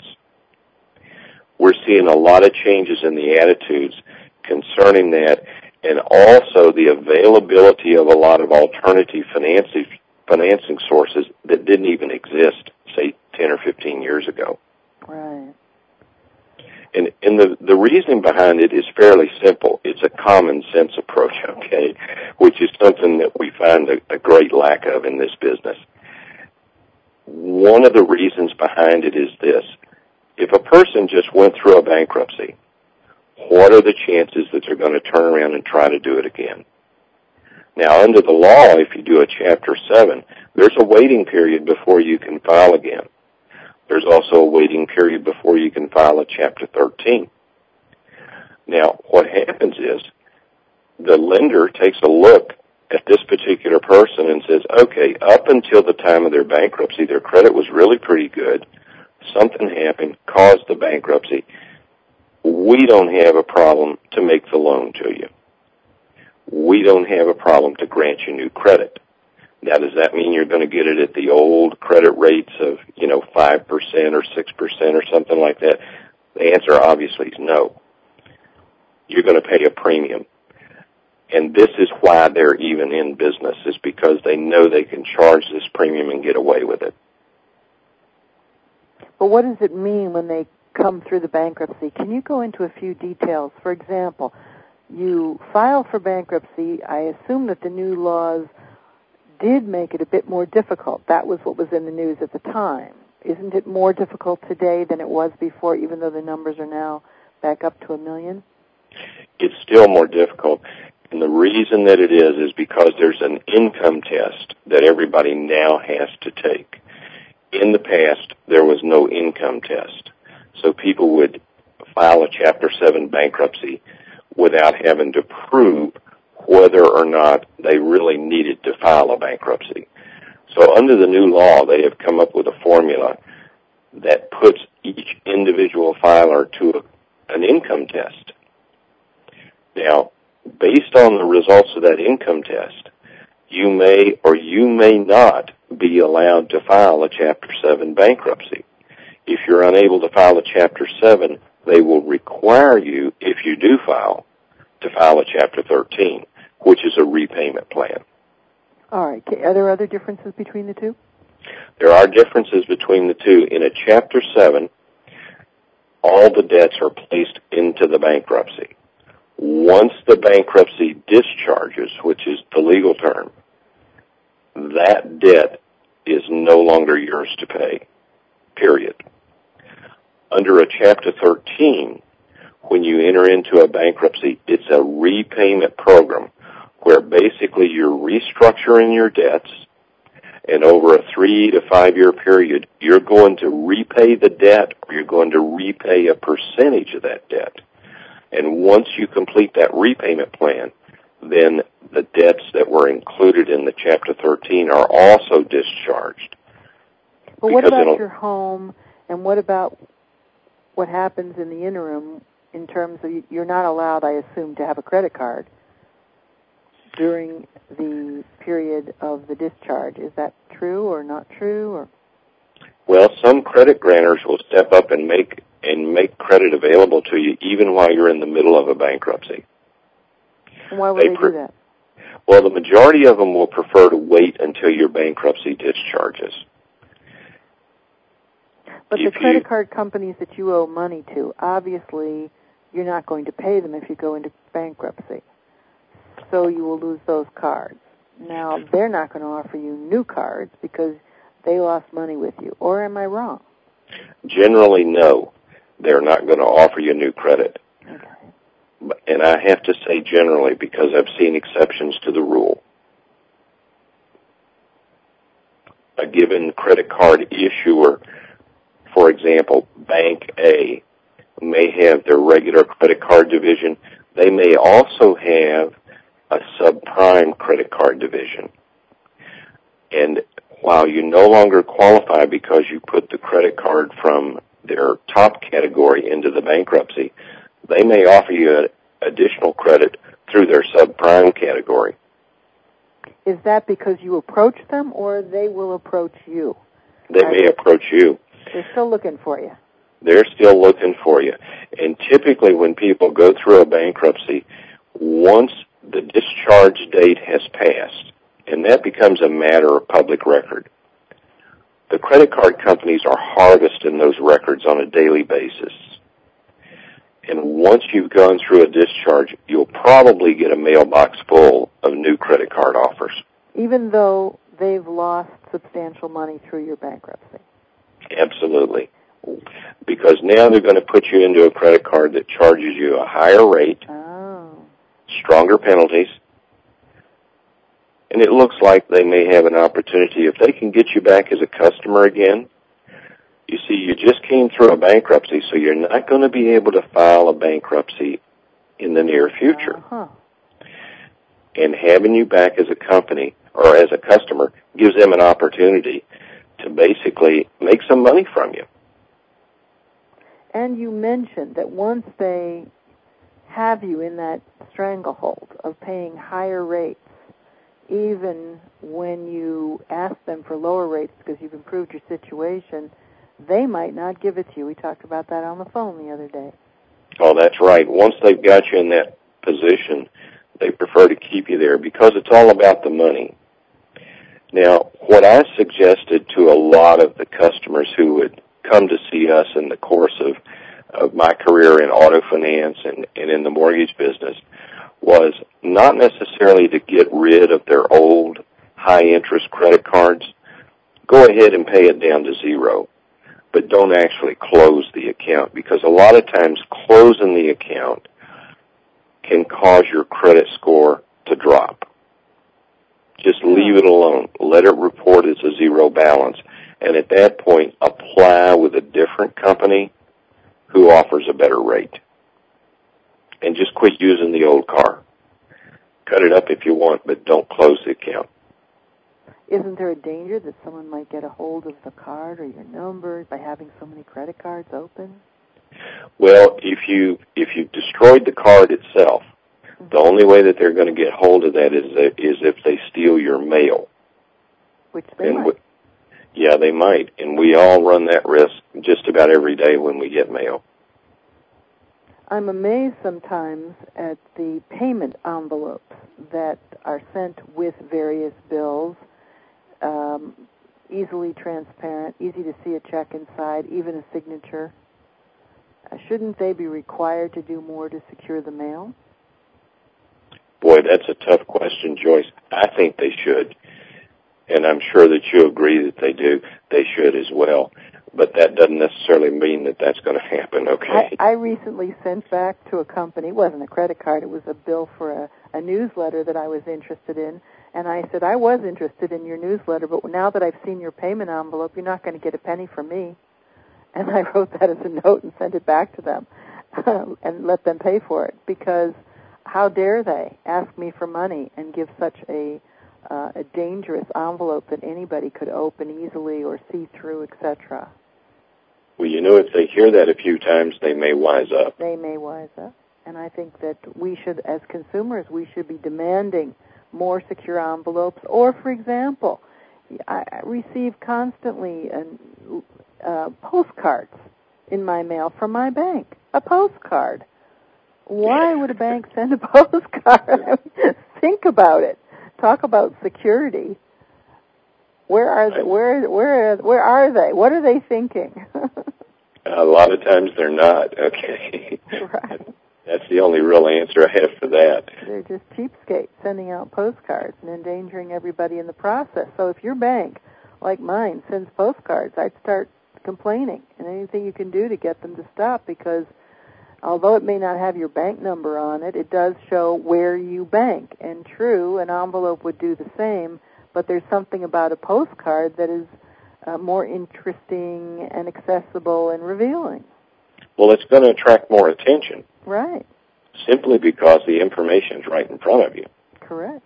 [SPEAKER 2] We're seeing a lot of changes in the attitudes concerning that, and also the availability of a lot of alternative financing financing sources that didn't even exist, say, ten or fifteen years ago.
[SPEAKER 1] Right.
[SPEAKER 2] And, and the, the reasoning behind it is fairly simple. It's a common sense approach, okay, which is something that we find a, a great lack of in this business. One of the reasons behind it is this. If a person just went through a bankruptcy, what are the chances that they're going to turn around and try to do it again? Now, under the law, if you do a Chapter seven, there's a waiting period before you can file again. There's also a waiting period before you can file a Chapter thirteen. Now, what happens is the lender takes a look at this particular person and says, okay, up until the time of their bankruptcy, their credit was really pretty good. Something happened, caused the bankruptcy. We don't have a problem to make the loan to you. We don't have a problem to grant you new credit. Now, does that mean you're going to get it at the old credit rates of, you know, five percent or six percent or something like that? The answer obviously is no. You're going to pay a premium. And this is why they're even in business, is because they know they can charge this premium and get away with it.
[SPEAKER 1] But what does it mean when they come through the bankruptcy? Can you go into a few details? For example, you file for bankruptcy. I assume that the new laws did make it a bit more difficult. That was what was in the news at the time. Isn't it more difficult today than it was before, even though the numbers are now back up to a million?
[SPEAKER 2] It's still more difficult. And the reason that it is is because there's an income test that everybody now has to take. In the past, there was no income test. So people would file a Chapter seven bankruptcy without having to prove whether or not they really needed to file a bankruptcy. So under the new law, they have come up with a formula that puts each individual filer to a, an income test. Now, based on the results of that income test, you may or you may not be allowed to file a Chapter seven bankruptcy. If you're unable to file a Chapter seven, they will require you, if you do file, to file a Chapter thirteen, which is a repayment plan.
[SPEAKER 1] All right. Are there other differences between the two?
[SPEAKER 2] There are differences between the two. In a Chapter seven, all the debts are placed into the bankruptcy. Once the bankruptcy discharges, which is the legal term, that debt is no longer yours to pay, period. Under a Chapter thirteen, when you enter into a bankruptcy, it's a repayment program where basically you're restructuring your debts, and over a three to five year period, you're going to repay the debt, or you're going to repay a percentage of that debt. And once you complete that repayment plan, then the debts that were included in the Chapter thirteen are also discharged.
[SPEAKER 1] But what about your home, and what about what happens in the interim in terms of you're not allowed, I assume, to have a credit card during the period of the discharge? Is that true or not true? Or?
[SPEAKER 2] Well, some credit grantors will step up and make and make credit available to you even while you're in the middle of a bankruptcy.
[SPEAKER 1] And why would they, they pre- do that?
[SPEAKER 2] Well, the majority of them will prefer to wait until your bankruptcy discharges.
[SPEAKER 1] But
[SPEAKER 2] if
[SPEAKER 1] the credit
[SPEAKER 2] you,
[SPEAKER 1] card companies that you owe money to, obviously you're not going to pay them if you go into bankruptcy. So you will lose those cards. Now, they're not going to offer you new cards because they lost money with you. Or am I wrong?
[SPEAKER 2] Generally, no. They're not going to offer you new credit.
[SPEAKER 1] Okay.
[SPEAKER 2] And I have to say generally because I've seen exceptions to the rule. A given credit card issuer, for example, Bank A, may have their regular credit card division. They may also have a subprime credit card division. And while you no longer qualify because you put the credit card from their top category into the bankruptcy, they may offer you additional credit through their subprime category.
[SPEAKER 1] Is that because you approach them or they will approach you?
[SPEAKER 2] They may approach you.
[SPEAKER 1] They're still looking for you.
[SPEAKER 2] They're still looking for you. And typically when people go through a bankruptcy, once the discharge date has passed, and that becomes a matter of public record, the credit card companies are harvesting those records on a daily basis. And once you've gone through a discharge, you'll probably get a mailbox full of new credit card offers.
[SPEAKER 1] Even though they've lost substantial money through your bankruptcy.
[SPEAKER 2] Absolutely. Because now they're going to put you into a credit card that charges you a higher rate,
[SPEAKER 1] oh.
[SPEAKER 2] stronger penalties, and it looks like they may have an opportunity. If they can get you back as a customer again, you see, you just came through a bankruptcy, so you're not going to be able to file a bankruptcy in the near future.
[SPEAKER 1] Uh-huh.
[SPEAKER 2] And having you back as a company or as a customer gives them an opportunity to basically make some money from you.
[SPEAKER 1] And you mentioned that once they have you in that stranglehold of paying higher rates, even when you ask them for lower rates because you've improved your situation, they might not give it to you. We talked about that on the phone the other day.
[SPEAKER 2] Oh, that's right. Once they've got you in that position, they prefer to keep you there because it's all about the money. Now, what I suggested to a lot of the customers who would come to see us in the course of, of my career in auto finance and, and in the mortgage business was not necessarily to get rid of their old high-interest credit cards. Go ahead and pay it down to zero, but don't actually close the account because a lot of times closing the account can cause your credit score to drop. Just leave it alone. Let it report as a zero balance. And at that point, apply with a different company who offers a better rate. And just quit using the old car. Cut it up if you want, but don't close the account.
[SPEAKER 1] Isn't there a danger that someone might get a hold of the card or your number by having so many credit cards open?
[SPEAKER 2] Well, if you if you've destroyed the card itself, the only way that they're going to get hold of that is is if they steal your mail.
[SPEAKER 1] Which they
[SPEAKER 2] and
[SPEAKER 1] might.
[SPEAKER 2] We, yeah, they might. And we all run that risk just about every day when we get mail.
[SPEAKER 1] I'm amazed sometimes at the payment envelopes that are sent with various bills, um, easily transparent, easy to see a check inside, even a signature. Uh, shouldn't they be required to do more to secure the mail?
[SPEAKER 2] Boy, that's a tough question, Joyce. I think they should, and I'm sure that you agree that they do. They should as well, but that doesn't necessarily mean that that's going to happen, okay?
[SPEAKER 1] I, I recently sent back to a company, it wasn't a credit card, it was a bill for a, a newsletter that I was interested in, and I said, I was interested in your newsletter, but now that I've seen your payment envelope, you're not going to get a penny from me. And I wrote that as a note and sent it back to them and let them pay for it, because how dare they ask me for money and give such a uh, a dangerous envelope that anybody could open easily or see through, et cetera.
[SPEAKER 2] Well, you know, if they hear that a few times, they may wise up.
[SPEAKER 1] They may wise up. And I think that we should, as consumers, we should be demanding more secure envelopes. Or, for example, I receive constantly an, uh, postcards in my mail from my bank. A postcard. Why would a bank send a postcard? I mean, think about it. Talk about security. Where are they? Where where where are they? What are they thinking?
[SPEAKER 2] A lot of times they're not. Okay.
[SPEAKER 1] Right.
[SPEAKER 2] That's the only real answer I have for that.
[SPEAKER 1] They're just cheapskates sending out postcards and endangering everybody in the process. So if your bank, like mine, sends postcards, I'd start complaining, and anything you can do to get them to stop, because although it may not have your bank number on it, it does show where you bank. And true, an envelope would do the same, but there's something about a postcard that is uh, more interesting and accessible and revealing.
[SPEAKER 2] Well, it's going to attract more attention.
[SPEAKER 1] Right.
[SPEAKER 2] Simply because the information is right in front of you.
[SPEAKER 1] Correct.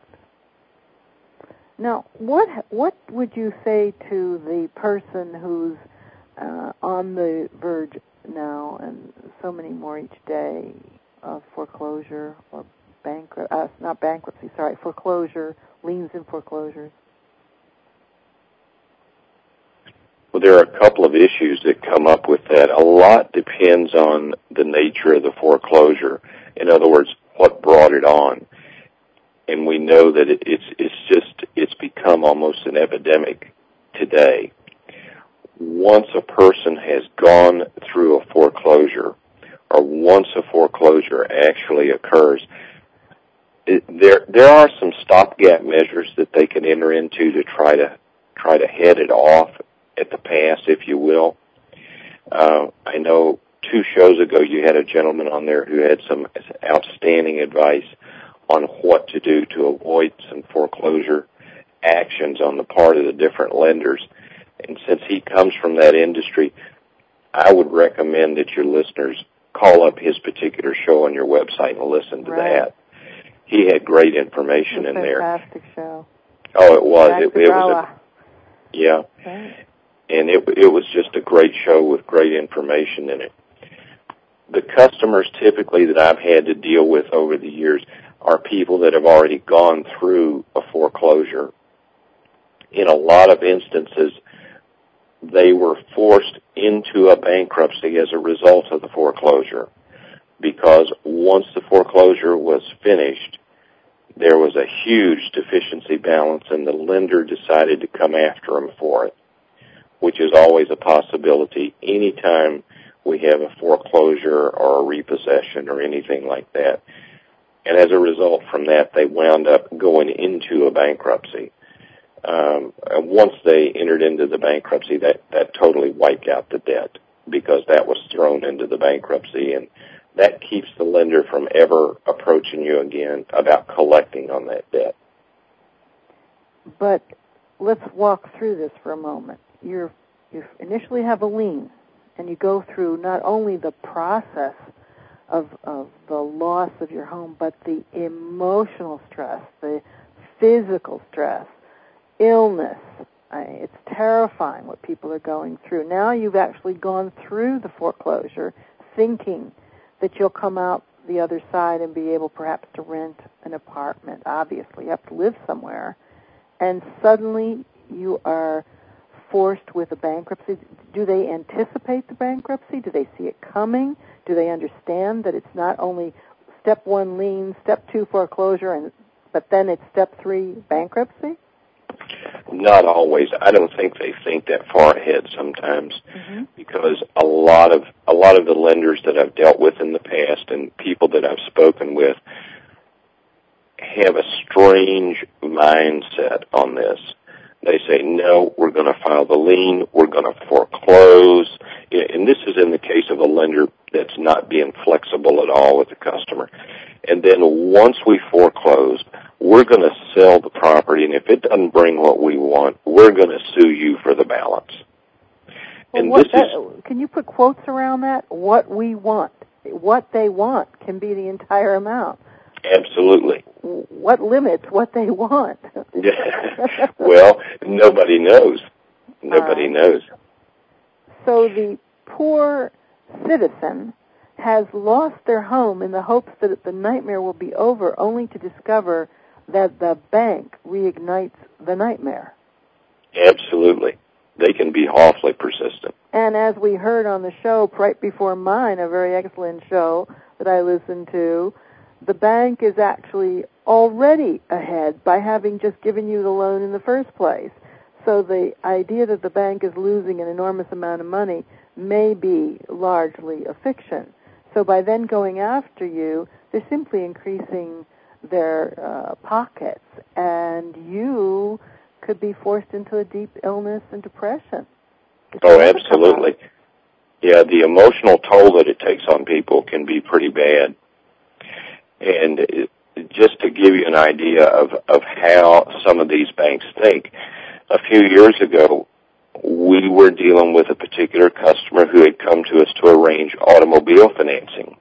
[SPEAKER 1] Now, what what would you say to the person who's uh, on the verge now, and so many more each day, of foreclosure or bankrupt, uh, not bankruptcy, sorry, foreclosure, liens and foreclosures?
[SPEAKER 2] Well, there are a couple of issues that come up with that. A lot depends on the nature of the foreclosure. In other words, what brought it on. And we know that it, it's it's just, it's become almost an epidemic today. Once a person has gone through a foreclosure, or once a foreclosure actually occurs, it, there there are some stopgap measures that they can enter into to try to try to head it off at the pass, if you will. Uh, I know two shows ago you had a gentleman on there who had some outstanding advice on what to do to avoid some foreclosure actions on the part of the different lenders. And since he comes from that industry, I would recommend that your listeners call up his particular show on your website and listen to
[SPEAKER 1] right.
[SPEAKER 2] that. He had great information in there.
[SPEAKER 1] Fantastic show.
[SPEAKER 2] Oh, it was. It,
[SPEAKER 1] Doctor
[SPEAKER 2] it was a, yeah.
[SPEAKER 1] Right.
[SPEAKER 2] And it, it was just a great show with great information in it. The customers typically that I've had to deal with over the years are people that have already gone through a foreclosure. In a lot of instances, they were forced into a bankruptcy as a result of the foreclosure, because once the foreclosure was finished, there was a huge deficiency balance, and the lender decided to come after them for it, which is always a possibility anytime we have a foreclosure or a repossession or anything like that. And as a result from that, they wound up going into a bankruptcy. Um, and once they entered into the bankruptcy, that, that totally wiped out the debt, because that was thrown into the bankruptcy, and that keeps the lender from ever approaching you again about collecting on that debt.
[SPEAKER 1] But let's walk through this for a moment. You're, you initially have a lien, and you go through not only the process of, of the loss of your home, but the emotional stress, the physical stress, illness. I, it's terrifying what people are going through. Now you've actually gone through the foreclosure thinking that you'll come out the other side and be able perhaps to rent an apartment. Obviously, you have to live somewhere. And suddenly you are forced with a bankruptcy. Do they anticipate the bankruptcy? Do they see it coming? Do they understand that it's not only step one lien, step two foreclosure, and but then it's step three bankruptcy?
[SPEAKER 2] Not always. I don't think they think that far ahead sometimes, mm-hmm. because a lot of a lot of the lenders that I've dealt with in the past and people that I've spoken with have a strange mindset on this. They say, no, we're going to file the lien, we're going to foreclose, and this is in the case of a lender that's not being flexible at all with the customer. And then once we foreclose, we're going to sell the property, and if it doesn't bring what we want, we're going to sue you for the balance.
[SPEAKER 1] Well,
[SPEAKER 2] and
[SPEAKER 1] what
[SPEAKER 2] this
[SPEAKER 1] that,
[SPEAKER 2] is,
[SPEAKER 1] can you put quotes around that? What we want, what they want can be the entire amount.
[SPEAKER 2] Absolutely.
[SPEAKER 1] What limits what they want?
[SPEAKER 2] Well, nobody knows. Nobody uh, knows.
[SPEAKER 1] So the poor citizen has lost their home in the hopes that the nightmare will be over, only to discover that the bank reignites the nightmare.
[SPEAKER 2] Absolutely. They can be awfully persistent.
[SPEAKER 1] And as we heard on the show right before mine, a very excellent show that I listened to, the bank is actually already ahead by having just given you the loan in the first place. So the idea that the bank is losing an enormous amount of money may be largely a fiction. so by then going after you, they're simply increasing their uh, pockets, and you could be forced into a deep illness and depression.
[SPEAKER 2] Oh, absolutely. Yeah, the emotional toll that it takes on people can be pretty bad. And it, just to give you an idea of, of how some of these banks think, a few years ago, we were dealing with a particular customer who had come to us to arrange automobile financing.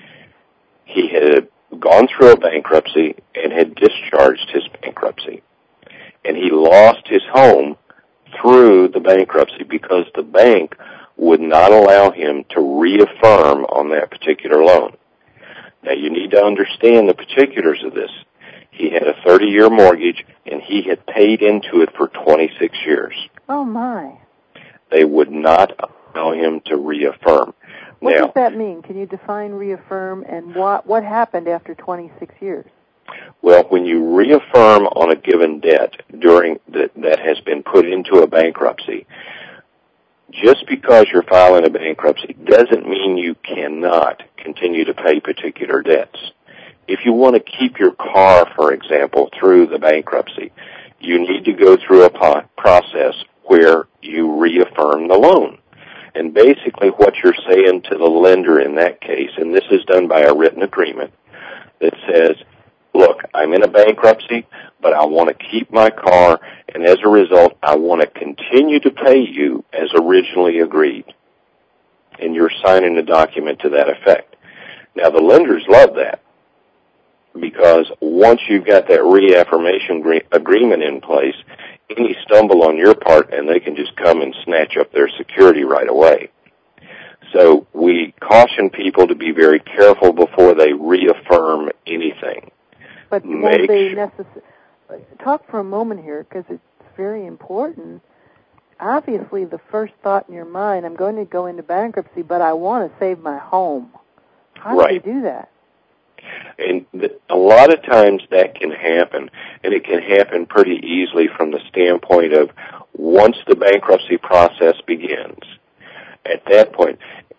[SPEAKER 2] He had gone through a bankruptcy and had discharged his bankruptcy. And he lost his home through the bankruptcy because the bank would not allow him to reaffirm on that particular loan. Now, you need to understand the particulars of this. He had a thirty-year mortgage, and he had paid into it for twenty-six years.
[SPEAKER 1] Oh, my.
[SPEAKER 2] They would not allow him to reaffirm.
[SPEAKER 1] What
[SPEAKER 2] now,
[SPEAKER 1] does that mean? Can you define reaffirm, and what, what happened after twenty-six years?
[SPEAKER 2] Well, when you reaffirm on a given debt during the, that has been put into a bankruptcy, just because you're filing a bankruptcy doesn't mean you cannot continue to pay particular debts. If you want to keep your car, for example, through the bankruptcy, you need to go through a po- process where you reaffirm the loan. And basically what you're saying to the lender in that case, and this is done by a written agreement that says, look, I'm in a bankruptcy, but I want to keep my car, and as a result, I want to continue to pay you as originally agreed. And you're signing a document to that effect. Now, the lenders love that because once you've got that reaffirmation agreement in place, any stumble on your part, and they can just come and snatch up their security right away. So we caution people to be very careful before they reaffirm anything.
[SPEAKER 1] But won't they necessarily talk for a moment here, because it's very important. Obviously, the first thought in your mind, I'm going to go into bankruptcy, but I want to save my home. How
[SPEAKER 2] right.
[SPEAKER 1] do they do that?
[SPEAKER 2] And th- a lot of times that can happen, and it can happen pretty easily from the standpoint of once the bankruptcy process begins, at that point,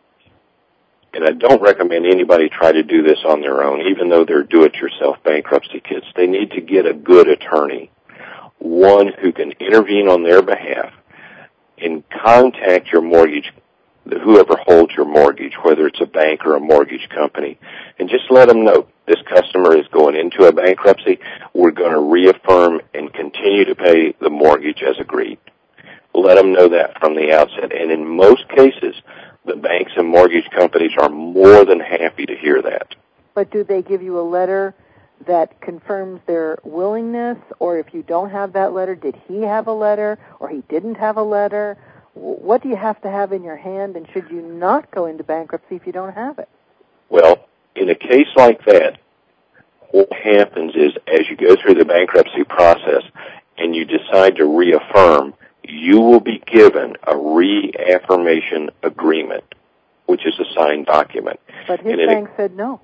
[SPEAKER 2] and I don't recommend anybody try to do this on their own, even though they're do-it-yourself bankruptcy kits. They need to get a good attorney, one who can intervene on their behalf and contact your mortgage, whoever holds your mortgage, whether it's a bank or a mortgage company, and just let them know this customer is going into a bankruptcy. We're going to reaffirm and continue to pay the mortgage as agreed. Let them know that from the outset. And in most cases, the banks and mortgage companies are more than happy to hear that.
[SPEAKER 1] But do they give you a letter that confirms their willingness? Or if you don't have that letter, did he have a letter or he didn't have a letter? What do you have to have in your hand, and should you not go into bankruptcy if you don't have it?
[SPEAKER 2] Well, in a case like that, what happens is as you go through the bankruptcy process and you decide to reaffirm, you will be given a reaffirmation agreement, which is a signed document.
[SPEAKER 1] But his
[SPEAKER 2] and
[SPEAKER 1] bank
[SPEAKER 2] it,
[SPEAKER 1] said no.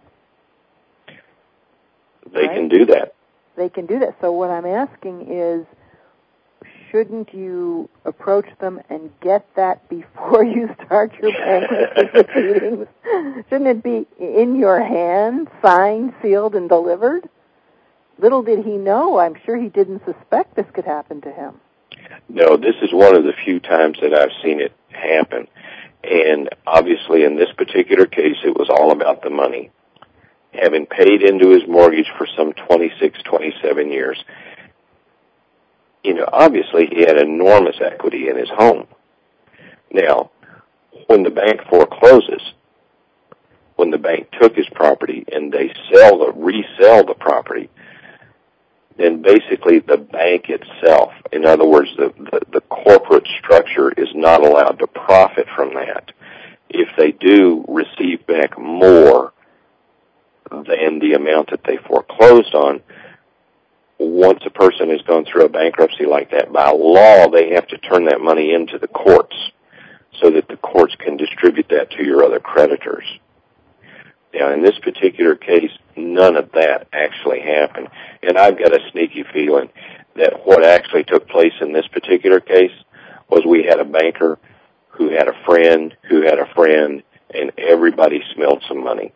[SPEAKER 2] They
[SPEAKER 1] right?
[SPEAKER 2] can do that.
[SPEAKER 1] They can do that. So what I'm asking is, shouldn't you approach them and get that before you start your bankruptcy proceedings? Shouldn't it be in your hand, signed, sealed, and delivered? Little did he know. I'm sure he didn't suspect this could happen to him.
[SPEAKER 2] No, this is one of the few times that I've seen it happen. And obviously in this particular case, it was all about the money. Having paid into his mortgage for some twenty-six, twenty-seven years, you know, obviously he had enormous equity in his home. Now, when the bank forecloses, when the bank took his property and they sell the, resell the property, then basically the bank itself, in other words, the, the, the corporate structure is not allowed to profit from that. If they do receive back more than the amount that they foreclosed on, once a person has gone through a bankruptcy like that, by law, they have to turn that money into the courts so that the courts can distribute that to your other creditors. Now, in this particular case, none of that actually happened. And I've got a sneaky feeling that what actually took place in this particular case was we had a banker who had a friend who had a friend, and everybody smelled some money.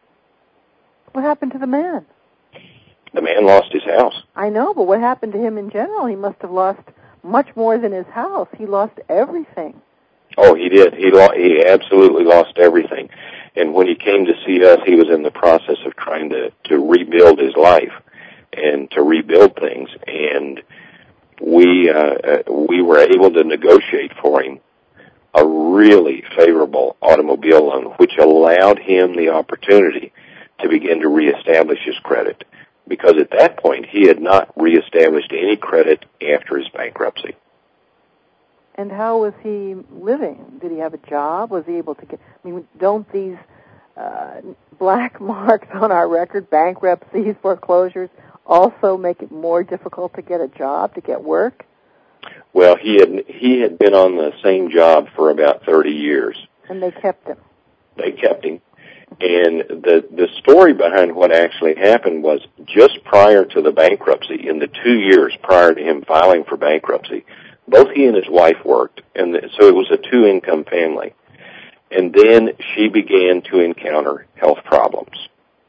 [SPEAKER 1] but what happened to him in general? He must have lost much more than his house. He lost everything.
[SPEAKER 2] Oh, he did. He lo- he absolutely lost everything. And when he came to see us, he was in the process of trying to, to rebuild his life and to rebuild things. And we uh, we were able to negotiate for him a really favorable automobile loan, which allowed him the opportunity to begin to reestablish his credit. Because at that point, he had not reestablished any credit after his bankruptcy.
[SPEAKER 1] And how was he living? Did he have a job? Was he able to get... I mean, don't these uh, black marks on our record, bankruptcies, foreclosures, also make it more difficult to get a job, to get work?
[SPEAKER 2] Well, he had he had been on the same job for about thirty years.
[SPEAKER 1] And they kept him.
[SPEAKER 2] They kept him. And the the story behind what actually happened was just prior to the bankruptcy, in the two years prior to him filing for bankruptcy, both he and his wife worked, and so it was a two-income family. And then she began to encounter health problems.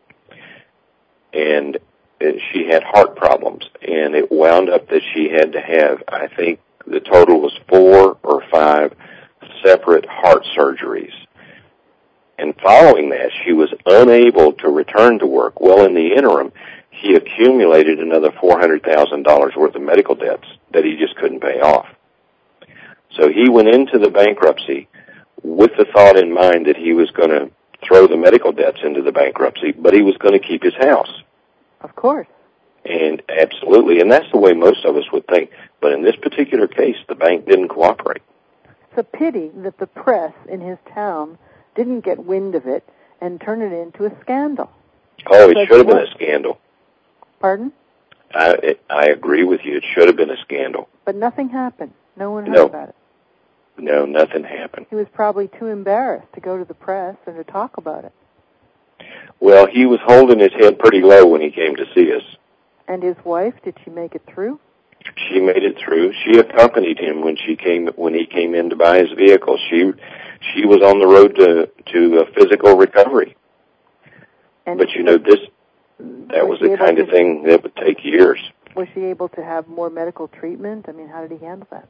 [SPEAKER 2] And she had heart problems, and it wound up that she had to have, I think the total was four or five separate heart surgeries. And following that, she was unable to return to work. Well, in the interim, he accumulated another four hundred thousand dollars worth of medical debts that he just couldn't pay off. So he went into the bankruptcy with the thought in mind that he was going to throw the medical debts into the bankruptcy, but he was going to keep his house.
[SPEAKER 1] Of course.
[SPEAKER 2] And absolutely, and that's the way most of us would think. But in this particular case, the bank didn't cooperate.
[SPEAKER 1] It's a pity that the press in his town didn't get wind of it and turn it into a scandal.
[SPEAKER 2] Oh, it should have been a scandal.
[SPEAKER 1] Pardon?
[SPEAKER 2] I it, I agree with you. It should have been a scandal.
[SPEAKER 1] But nothing happened. No one heard
[SPEAKER 2] no.
[SPEAKER 1] about it.
[SPEAKER 2] No, nothing happened.
[SPEAKER 1] He was probably too embarrassed to go to the press and to talk about it.
[SPEAKER 2] Well, he was holding his head pretty low when he came to see us.
[SPEAKER 1] And his wife, did she make it through?
[SPEAKER 2] She made it through. She accompanied him when she came when he came in to buy his vehicle. She she was on the road to to uh, physical recovery.
[SPEAKER 1] And
[SPEAKER 2] but you know this that was, was the kind of thing that would take years.
[SPEAKER 1] Was she able to have more medical treatment? I mean, how did he handle that?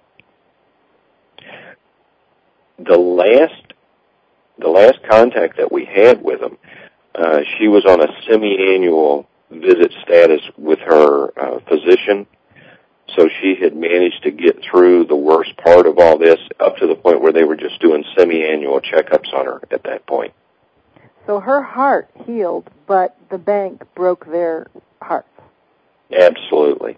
[SPEAKER 2] The last the last contact that we had with him, uh, she was on a semi-annual visit status with her uh, physician. So she had managed to get through the worst part of all this up to the point where they were just doing semi-annual checkups on her at that point.
[SPEAKER 1] So her heart healed, but the bank broke their hearts.
[SPEAKER 2] Absolutely.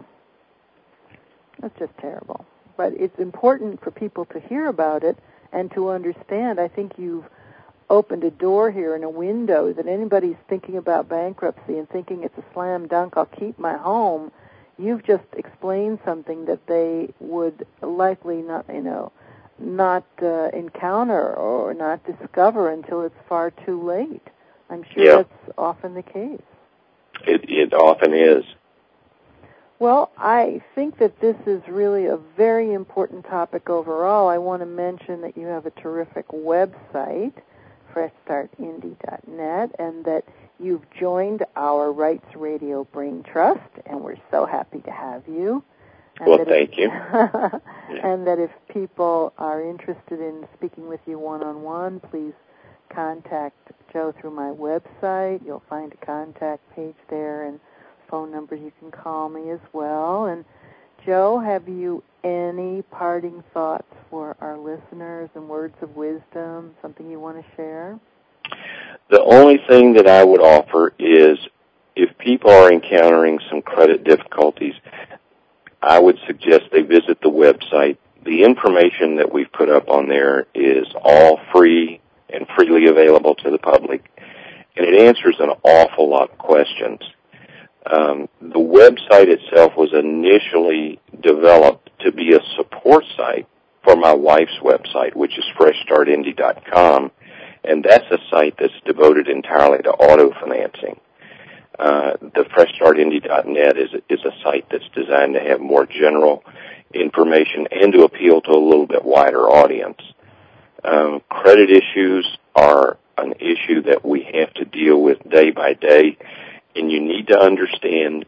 [SPEAKER 1] That's just terrible. But it's important for people to hear about it and to understand. I think you've opened a door here and a window that anybody's thinking about bankruptcy and thinking it's a slam dunk, I'll keep my home. You've just explained something that they would likely not, you know, not uh, encounter or not discover until it's far too late. I'm sure
[SPEAKER 2] yeah.
[SPEAKER 1] that's often the case.
[SPEAKER 2] It, it often is.
[SPEAKER 1] Well, I think that this is really a very important topic overall. I want to mention that you have a terrific website, fresh start indy dot net, and that you've joined our Rights Radio Brain Trust, and we're so happy to have you. And
[SPEAKER 2] well, thank
[SPEAKER 1] if,
[SPEAKER 2] you.
[SPEAKER 1] And that if people are interested in speaking with you one-on-one, please contact Joe through my website. You'll find a contact page there and phone number you can call me as well. And Joe, have you any parting thoughts for our listeners and words of wisdom, something you want to share?
[SPEAKER 2] The only thing that I would offer is if people are encountering some credit difficulties, I would suggest they visit the website. The information that we've put up on there is all free and freely available to the public, and it answers an awful lot of questions. Um, the website itself was initially developed to be a support site for my wife's website, which is fresh start indy dot com, and that's a site that's devoted entirely to auto financing. Uh, the fresh start indy dot net is, is a site that's designed to have more general information and to appeal to a little bit wider audience. Um, credit issues are an issue that we have to deal with day by day, and you need to understand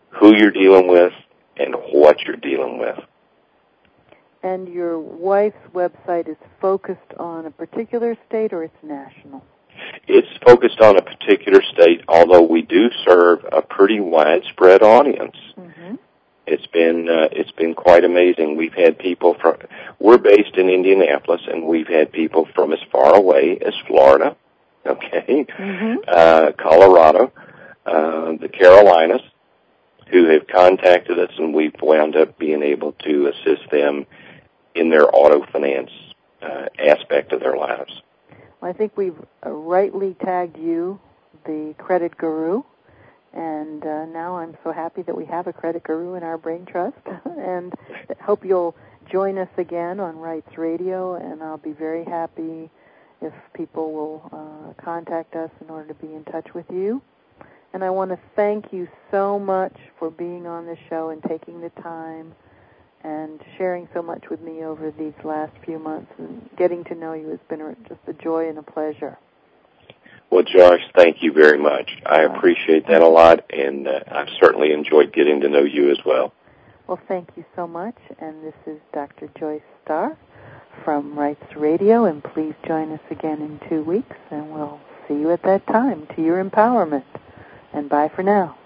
[SPEAKER 2] who you're dealing with, and what you're dealing with.
[SPEAKER 1] And your wife's website is focused on a particular state, or it's national?
[SPEAKER 2] It's focused on a particular state, although we do serve a pretty widespread audience. Mm-hmm. It's been uh, it's been quite amazing. We've had people from, we're based in Indianapolis, and we've had people from as far away as Florida, okay, mm-hmm. uh, Colorado, uh, the Carolinas, who have contacted us, and we've wound up being able to assist them in their auto finance uh, aspect of their lives.
[SPEAKER 1] Well, I think we've uh, rightly tagged you the credit guru, and uh, now I'm so happy that we have a credit guru in our brain trust, and hope you'll join us again on Rights Radio, and I'll be very happy if people will uh, contact us in order to be in touch with you. And I want to thank you so much for being on the show and taking the time and sharing so much with me over these last few months. And getting to know you has been just a joy and a pleasure.
[SPEAKER 2] Well, Joyce, thank you very much. I appreciate that a lot, and uh, I've certainly enjoyed getting to know you as well.
[SPEAKER 1] Well, thank you so much. And this is Doctor Joyce Starr from Rights Radio, and please join us again in two weeks, and we'll see you at that time. To your empowerment. And bye for now.